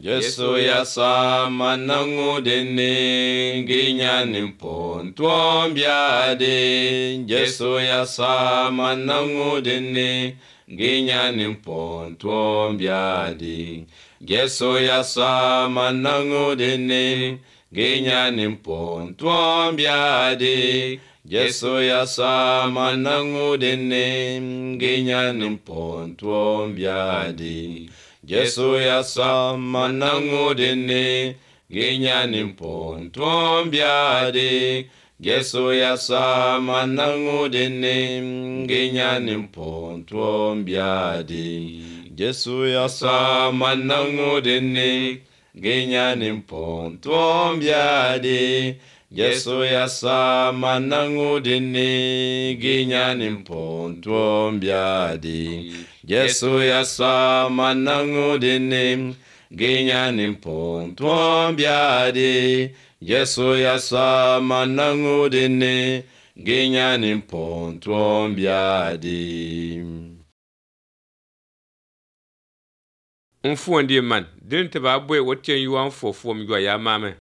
Yesu ya sama nangu dene ginya nimpon tuombiade. Yesu ya sama nangu dene ginya nimpon tuombiade. Yesu ya sama nangu dene ginya nimpon tuombiade. Yesu ya sama nangu dene ginya nimpon tuombiade. Yesu ya sama nangu dene ginya nimpon tuombiade. Yesu ya sama nangu dene ginya nimpon tuombiade. Yesu ya sama nangu dene ginya nimpon tuombiade. Yesu ya sama nangu dene ginya nimpon tuombiade. Yesu ya sama nangu dene ginya nimpon tuombiade. Yesu ya sama nangu dene ginya nimpon tuombiade. Mfuondi man din te ba boy woten yuan fofo mi gwa ya mame.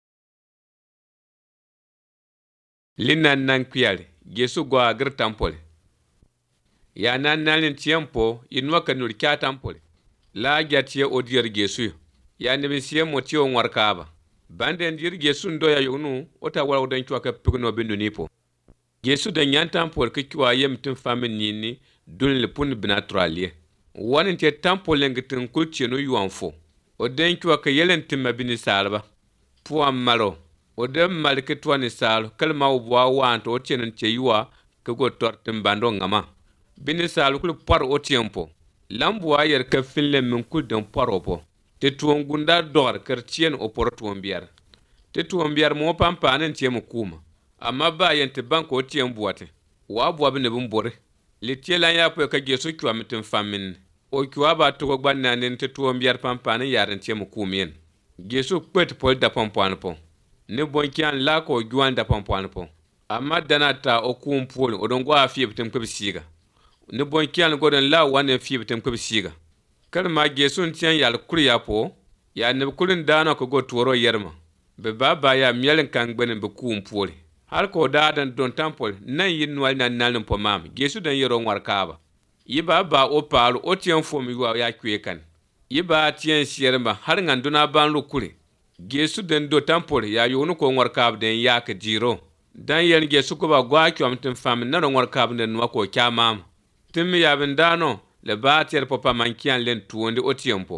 Linan nan kuyale Yesu gwa agir tampole. Ya nan nalin tiempo inwa kanur kya tampole. La gyatie odier Yesu. Ya nebisiye motio ngwarkaba. Bande ndir Yesu ndo ya yonu ota wala odan chwa ka pigno bindu nipo. Yesu da nyan tampole ke chwa yem tin famin nini dun le pun binatralie. Wanin te tampole ngitin kulcheno yuanfo. Odan chwa ka yelen timma bini salba. Puan malo. Odan malike twani salo kalma ubwa wanto otien che yuwa ke go tortin bando ngama. Bini salo kul par o tiempo. Lambuwa yer ka finle min kul den paropo. Te tuon gunda dor kertien o por tuon biar. Te tuon biar mo pampanen tie mo kuma. Amma ba yente banko o tien buate. Wa bua bine bumbore. Le tie lan ya po ka Yesu kwa mitin famin. O kwa ba to gba nanen te tuon biar pampanen yaren tie mo kumien. Yesu kwet pol da pampane po. Ne bonkian la ko juan da pampane po. Amma danata o kumpol o don gwa fi bitin kwebisiga. Ne bonkian godon la wane fi bitin kwebisiga. Kalma Yesu ntien yal kuriya po ya ne kulin dano ko go toro yerma. Be baba ya mielen kan gbenen be kumpol. Har ko dadan don tampol nan yin wal nan nan po mam. Yesu dan yero ngwarkaba. Yiba ba o palu o tien fo mi wa ya kwekan. Yiba tien sierma har nganduna ban lukuri. Yesu den do tampol ya yonu ko ngwarkab den yak jiro. Dan yen Yesu ko ba gwa kyom tin fam nan ngwarkab den wa ko kyamam. Tim ya bindano le ba ter papa mankian len tuonde o tiempo.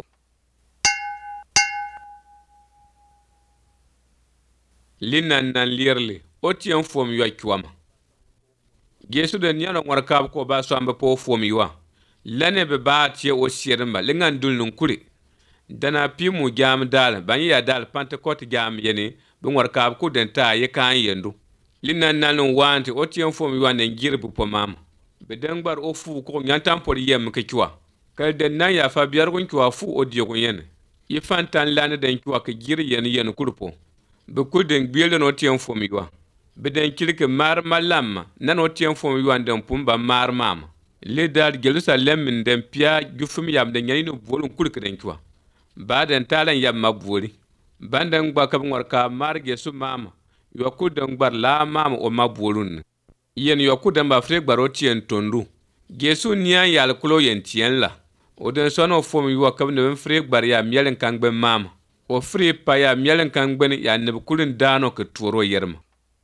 Linan nan lirli o tiem fom yo kyoma. Yesu den yana ngwarkab ko ba so ambe po fom yo. Lane be ba tie o sierma lingan dul nun kuri. Dana pimu jam dal ban ya dal Pentecote jam yene bi ngwarkab ku den ta ye kan yendu. Linan nan wanti o tiem fom yo nan girbu po mama. Be dengbar o fu ko nyantam por yem ke chwa kal den nan ya fa biar gun chwa fu o die gun yen yi fantan lan den chwa ke gir yen kurpo be ku den biel no tiem fo mi wa be den kilke mar malam nan o tiem fo mi wa den pumba mar mama le dal Jerusalem min den pia jufum yam den nyani no bolun kulke den chwa ba den talan yam maburi bandan gba ka ngwarka mar Yesu mama yo ku den gbar la mama o maburun yen yoku damba fre gbaro tien tondu Yesu nian yal kulo yen tien la o den sono fom yuwa kam ne fre gbar ya mielen kangbe mama o fre pa ya mielen kangbe ya ne kulin dano ke turo yerma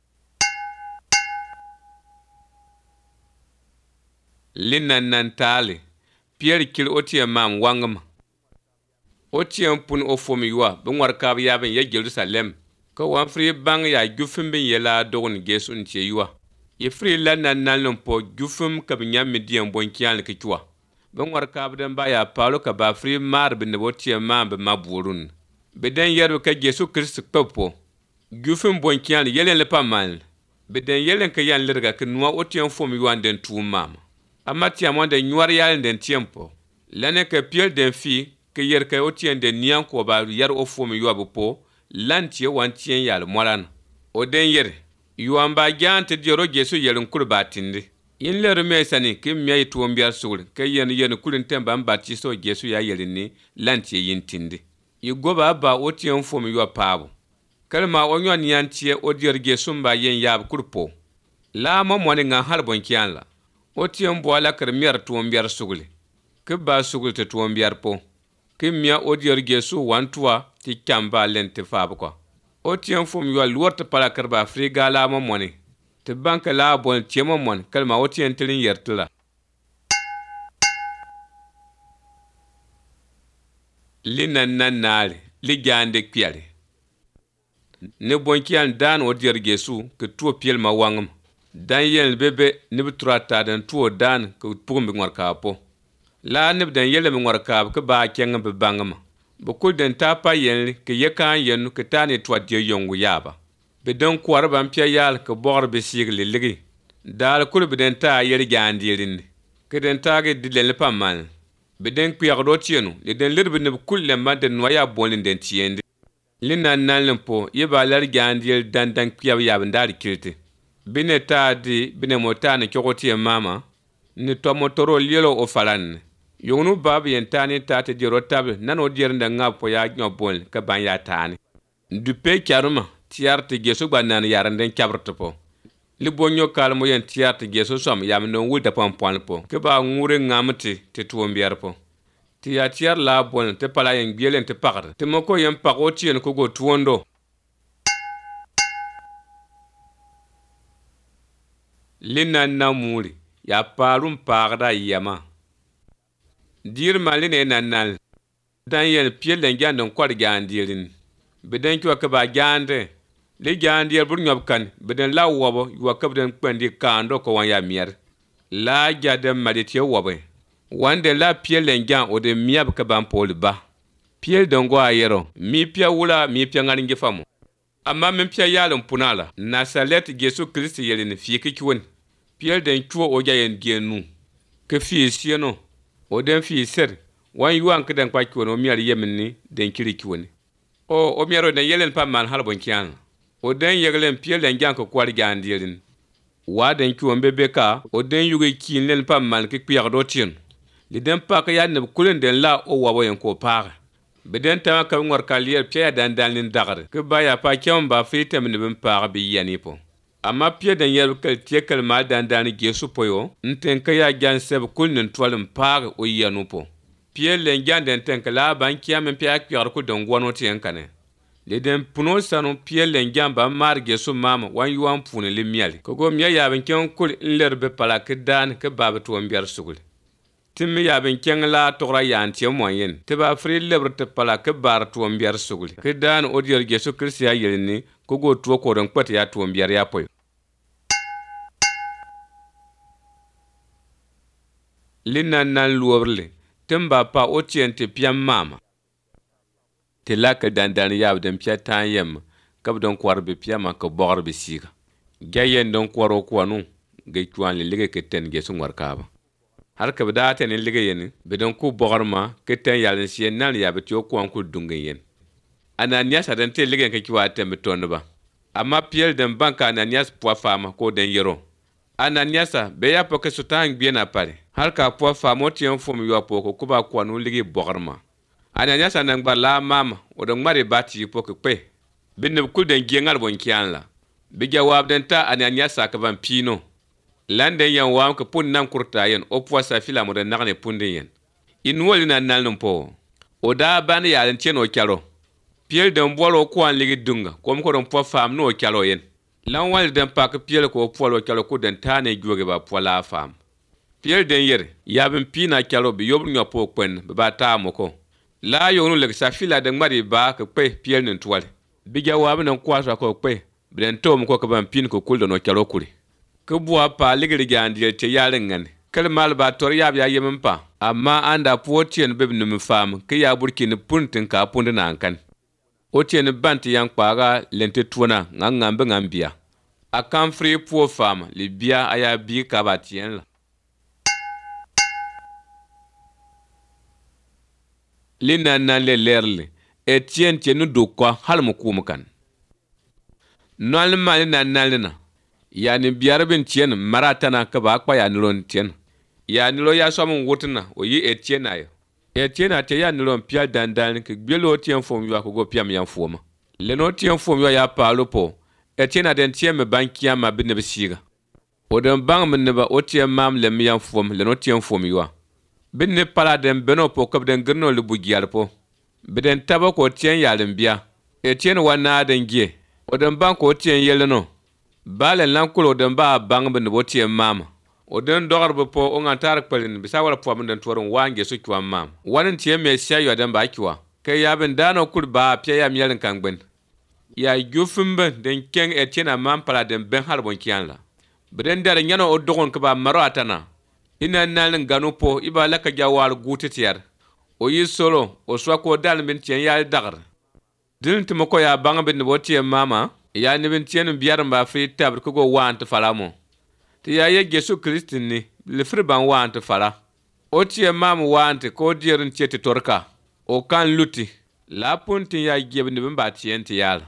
linan nan tale Pierre kil otien mam wangama otien pun o fom yuwa be ngwar kab ya ben ye Jerusalem ko wan fre bang ya gufin bin yela dogon Yesu ntie yuwa Ifri la nan po jufum ka binyam midian bonkian ke chwa. Ben war kabden ba ya palo ka ba fri mar bin botie ma be maburun. Beden yeru ka Yesu Christ popo. Jufum bonkian yelen le pamal. Beden yelen ka yan lerga ke noa otien fom yuan den tu mam. Amati amon den nyuar yalen den tiempo. Lane ka piel den fi ke yer ka otien den nian ko ba yer o fom yuabu po lantie wan tien yal molan. O den yer yuan ba gyan te dioro Yesu yelun kurba tindi. In le me sani kim miya tuon biar sul ke yen kulin temba mbatiso Yesu ya yelini lanti yin tindi. yi goba ba o tien fom yo paabo kalma o nyon yan tie o dir Gesum ba yen yab kurpo la mo moni nga hal bon kian la o tien bo la ker mier tuom biar sugli ke ba sugli te tuom biar po ke mia o dir Gesu wan tua ti kamba lente faabo ko o tien fom yo luot para ker ba friga la mo moni te banka la bon tie mo mon kalma o tien tilin yertla li nan naale li gande kpiale ne bonkian dan o dir Gesu ke tuo piel ma wangam dan yel bebe ne butrata dan tuo dan ke pugum bi ngor kapo la ne dan yele mi ngor kap ke ba kenga be bangama bu kul den tapa yel ke yekan yenu ke tani tuo die yongu yaba be dan kwar ban pia yal ke bor be sigli ligi dal kul be den ta yel gandirin ke den tage dilel pamal be den kpiyagdo tienu le den lirbe ne kul le ma den noya bolin den tiende lina nan po yeba lar gandil dan kpiyab yab ndar kilte bine taadi bine motane kyokoti mama ni to motoro lielo o falan yonu bab yentani tate di rotab nano dirnda ngapo ya nyobol ka ban ya tani du pe kyaruma tiarte Gesu gbanan yaranden kyabrto po li bonyo kalmo yen tiarte Gesu som yam no wulda pompon po ke ba ngure ngamti te tuombiar po ti ya tiar la bon te pala yen gielen te pakar te moko yen pakoti yen ko go tuondo lina na muri ya parum pagda yama dir maline nanal dan yen pielen gandon kwar gandirin beden kyo ka ba gande le gandir bur nyob kan beden la wobo yo ka beden kwendi kando ko wan ya mier la jadem madite wobe wande la pielen gan o de miab ka ban pol ba piel dongo ayero mi pia wula mi pia ngaringe famo amma min pia yalon punala na salet Gesu Kristi yelin fiki kiwon piel den tuo o jayen genu ke fi sieno o den fi ser wan yuan ke den kwa kiwon o miar yeminni den kiri kiwon o miaro den yelen pa man halbon kian o den yeglen piel den gan ko kwar gandirin wa den kiwon bebeka o den yuge kin len pa man ke kpiyagdo tin li den pak ya ne kulen den la o wabo yen ko par be den ta ka ngor kalier pia dan nin dagar ke ba ya pa kyam ba fitem ne ben par bi yani po amma pia den yel kel tiekel ma dan Gesu poyo nten ka ya gan seb kulnen twalim par o yanu po pia len gan den ten kala ban kyam pia kyar ko don gono tien kane le den puno sanu pia len gan ba mar Gesu mama wan yuan pune le miali ko go miya ya ben kyon kul lerbe pala ke dan ke ba to mbiar sugul timmi ya ben keng la togra yantie moyen te ba fri lebre te pala ke bar to mbiar sugul ke dan o dier Gesu Kristi ya yelni ko go to ko don kwat ya to mbiar ya poy lina nan luobrle temba pa o tiente piam mama te la ke dan ya den pia tan yem kab don kwarbe piama ko borbe siga gayen don kwaro kwanu ge kwan le lege ke ten Gesu ngwarkaba har ka bada ta ne liga yen bidon ku bogorma ke ten yalin sien nan ya betyo ku an ku dungen yen Ananias adan te liga ke kiwa tembe tonba amma piel den banka Ananias po fama ko den yero Ananias be ya poke sutan bien na pare har ka po fama tien fom yo poko ku ba kwanu ligi bogorma Ananias nan gbala mama o don mari bati poke pe bin ku den gengal bon kianla bi jawab den ta Ananias ka ban pino lande yan wam ke pun nan kurta yen o po sa fila mo de nagne punde yen in woli nan nan po o da ban ya len cheno kyaro piel den bolo ko an ligi dunga kom ko don po fam no kyaro yen lan wal den pak piel ko polo kyaro ko den tane gyoge ba po la fam piel den yer ya ben pina kyaro bi yob nyo po kwen ba ta mo ko la yonu le sa fila den mari ba ke pe piel nen twal bi jawab nan kwasa ko pe ben tom ko ban pin ko kuldo no kyaro kuri ke bua pa ligri gandie te yalen ngane kal mal ba tor yab ya yemen pa amma anda potien beb num fam ke ya burkin puntin ka punde nan kan otien banti yang paga lente tuona ngambe ngambia akam free po fam libia aya bi ka batien la lina nan le lerle etien tienu do kwa halmu kumukan nol mal nan na yani biarbin tien maratana ka ba kwa ya nilon tien ya nilo ya so mun wutuna o yi etien ayo Etienne te ya nilon pial dandan ke gbelo tien fom yo ko go piam yan foma. Le no tien fom yo ya palo po. Etienne den tien me bankia ma bi ne besiga. O den bang me ne ba o tien mam le mi yan fom le no tien fom yo. Bin ne pala den beno po kab den grno le bugiar po. Biden taba ko tien yalen bia. Etienne wana den gie. O den bang ko tien yele no. Bale lankulo den ba bang be ne bo tien mama. O den dogar bo po on antar pelin bisa wala po den toron wange su kwa mam. Wanin tien me sia yo den ba kiwa. Ke ya ben dano kul ba pia ya mielen kangben. Ya yufumbe den keng Etienne mam pala den ben harbon kianla. Biden dar nyano o dogon ke ba maro atana. Ina nalin ganu po iba laka jawal gutitiyar. O yi solo o swa ko dal min tien ya dagar. Din timo ko ya bang ben bo tien mama ya ni bin tien biar ba fi tabr ko go want falamo. Ti ya ye Jesu Kristi ni le fri ban want fala. O tien mama want ko dierin tiete torka. O kan luti la punti ya gebe ni bin ba tien ti yala.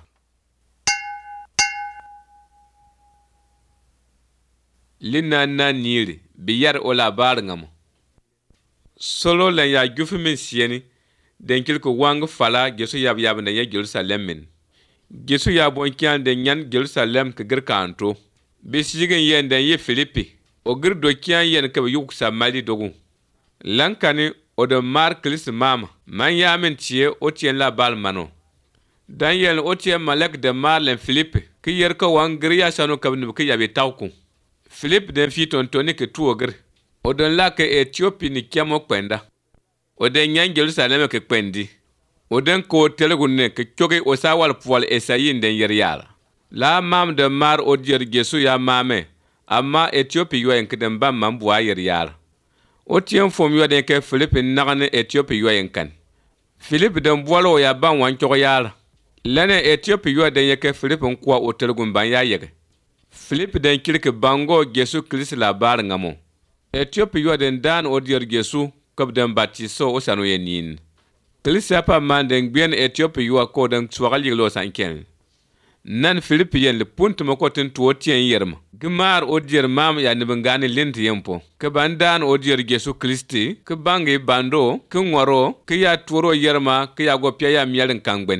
Lina na niri biyar o labar ngamo. Solo la ya jufu min sieni den kilko wang fala Jesu yab na ya Jerusalem min. Jesu ya bon kyan den nyan Jerusalem ke gir kanto. Bisigen yen den ye Filipi. O gir do kyan yen ke yuk Samali dogu. Lankani o de mar Christ mama. Man ya min tie o tien la bal mano. Dan yen o tien malek de mar len Filipi. Ki yer ko wang gir ya sano kabni ke yabe tawku. Philip den fi tontoni ke tuogir. O den la ke Ethiopie ni kiamo kwenda. O den nyan Jerusalem ke kwendi. O den ko telegunne ke choge o sawal puwal esayin den yeryala. La mam de mar o dier Jesu ya mame. Amma Ethiopie yo en keden bam mambuwa yeryala. O tien fom yo den ke Philip nagane Ethiopie yo en kan. Philip den buwalo ya ban wan choge yala. Lene Ethiopie yo den ye ke Philip nkwa o telegun ban ya yege. Philip den kirke bango Jesu Kristi labar ngamo. Ethiopie yo den dan o dier Jesu kab den batiso o sanu yenin. Kristi apa man den bien Ethiopie yo ko den tsuwagal yiglo sanken. Nan Philip yen le punt mo ko ten tuo tien yerma. Gmar o dier mam ya ne bangane lent yempo. Ke bandan o dier Jesu Kristi ke bangi bando ke ngoro ke ya tuoro yerma ke ya go pia ya mielen kangben.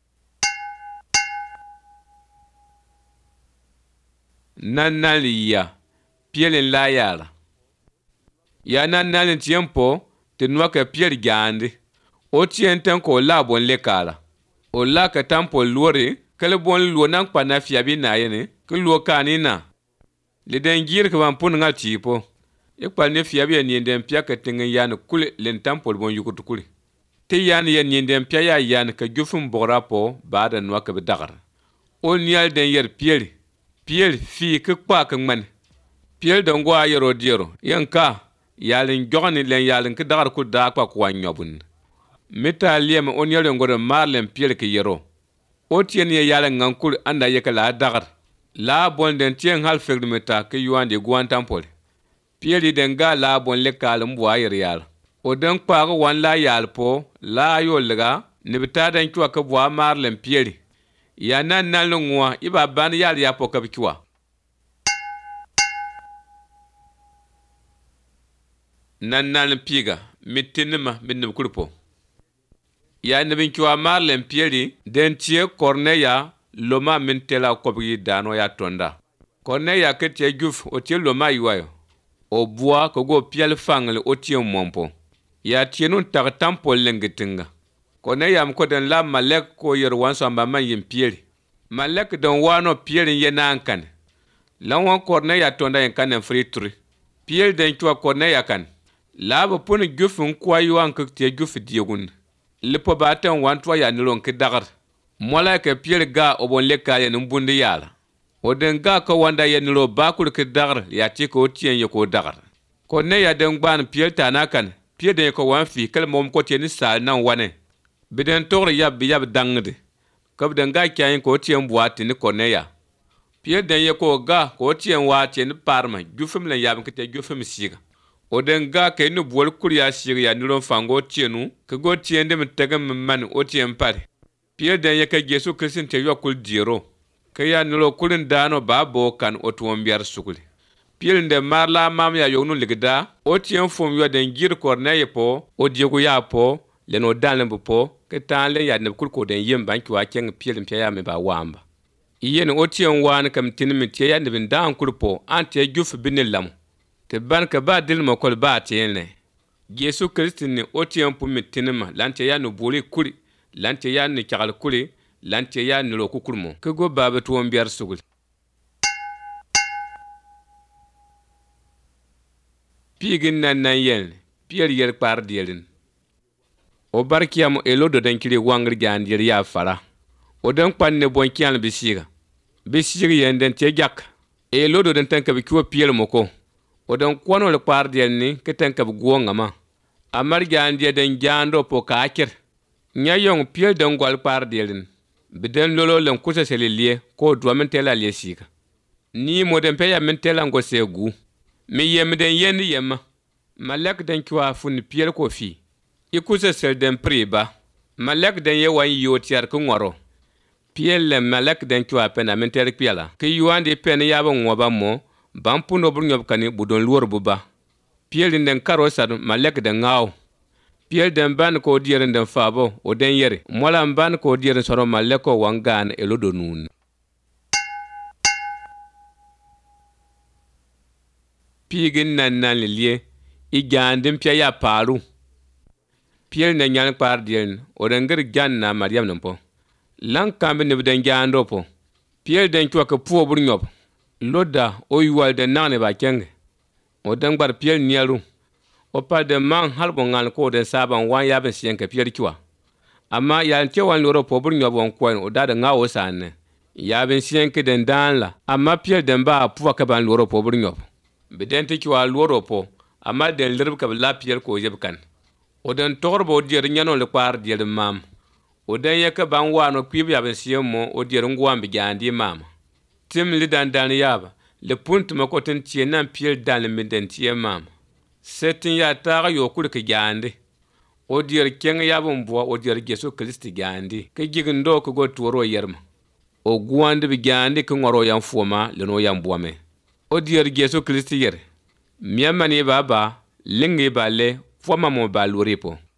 Nanaliya pielin la yala. Ya nanalin tiempo te noa ke piel gandi. O tien ten ko la bon le kala. O la ke tampo luori ke le bon luo nan pa na fiabi na yene ke luo kanina. Le den gir ke van pun ngal tipo. E pa ne fiabi ni den pia ke tengen yan kule len tampo bon yukutu kule. Te yan yen den pia ya yan ke jufum borapo ba da noa ke dagar. O nial den yer pieli. Piel fi ke kwa ke man. Piel don gwa yero diero. Yanka yalin jogani len yalin ke dagar ku da kwa kwa nyobun. Meta liem on yelo ngoro marlen piel ke yero. O tien ye yalin ngankul anda yeke la dagar. La bon den tien hal fegdu meta ke yuande guan tampol. Piel den ga la bon le kal mbwa yer yal. O den kwa go wan la yal po la yo lega ne beta den kwa ke bwa marlen piel. Ya nan nalungwa iba ban yal ya po kabikiwa. Nan piga mitinima min kurpo. Ya nabin kiwa marlen pieri den tie Corneya loma min tela kobi dano ya tonda. Corneya ke tie guf o tie loma yuayo. O bua kogo piel fangle o tie mompo. Ya tie nun tak tampo lengitinga. Corneya mko den la malek ko yer wanso amba man yin pieri. Malek den wano pieri yena ankan. Lan wan Corneya tonda yen kan en frituri. Pieri den kiwa Corneya kan. Labo puni gufun kwa yuan kuk tie gufi diegun. Lipo baten wantwa ya nilon ki dagar. Mwala ke pieri ga obon leka ya numbundi yala. Oden ga ko wanda ya nilo bakul ki dagar ya tiko tien yoko dagar. Corneya den gban pieri tanakan. Pieri den yoko wanfi kel mom ko tieni sal nan wane. Biden togre yab dangde. Kab den ga kyan ko tien buati ni Corneya. Pieri den yoko ga ko tien wa tieni parma. Gufim len yab kite gufim siga. Oden ga ke nu bol kuriya shiri ya nilon fango tienu ke go tiende mitagam man o tien pare. Pier den yeke Jesu Kristin te yokul diro. Ke ya nilo kulin dano babo kan otuombiar sukuli. piel de marla mam ya yognu ligda o tien fom yo den gir korneye po o diego ya po le no dan po ke tan le ya ne kulko den yem ban ki wa ken piel mpya ya me ba wamba yen o tien wan kam tin mi tie ya ne bin dan kulpo ante juf binilam te ban ka ba dil mo kol ba tiene Yesu Kristi ni o tien pu mi tinima lante ya no boli kuri lante ya ni chakal kuri lante ya ni lo kukurmo ke go baba tuwon biyar sugul Pigin nan yen pier yer kpar dierin o barkiam elodo den kiri wangir jandir ya fara o den kpanne bonkian bisiga yen den tejak elodo den tanka bi kiwo piel moko o den kwano le kpar dien ni ke tanka bi guonga ma amar jandir den jando po kakir nya yong piel den gwal kpar dierin biden lolo len kusa selilie ko duamen tela liesiga ni moden peya men tela ngo segu mi yem den yendi yemma malak den kiwa fun piel ko fi ikusa sel den priba malak den ye wan yotiar ko ngoro piel le malak den kiwa pena men ter piela ke yuande pen yaba ngoba mo bampuno bur nyob kani budon luor buba piel den karo sad malak den ngaw piel den ban ko dieren den fabo o den yere mola ban ko dieren soro maleko wangan elodo nun Pigin nan lilie igandim pya ya paru piel na nyan kpar dien o dengir gan na Mariam nampo lan kambe ne den jando po piel den kwa ke puo bur nyob loda o yuwal den nane ba kenge o den bar piel niaru o pa de man halbo ngal ko den saban wan ya ben sien ke piel kiwa amma ya nke wan loro po bur nyob on ko o da ngawo sanne ya ben sien ke den dan la amma piel den ba puwa ke ban loro po bur nyob biden ti kiwa loro po amma den lirb ka la piel ko yebkan o den torbo dier nyano le kwar dier mam o den yeka ban wano kwib ya ben sien mo o dier ngwam bi gandi mam tim li dan dan yaba le punt ma ko ten tie nan piel dan mi den tie mam setin ya ta yo kur ke gandi o dier ken ya bon bo o dier Yesu Kristi gandi ke gigindo ko go toro yerma o guande bi gandi ke ngoro yan foma le no yan boame o dier Yesu Kristi yer miamani baba lingi bale foma mo ba loripo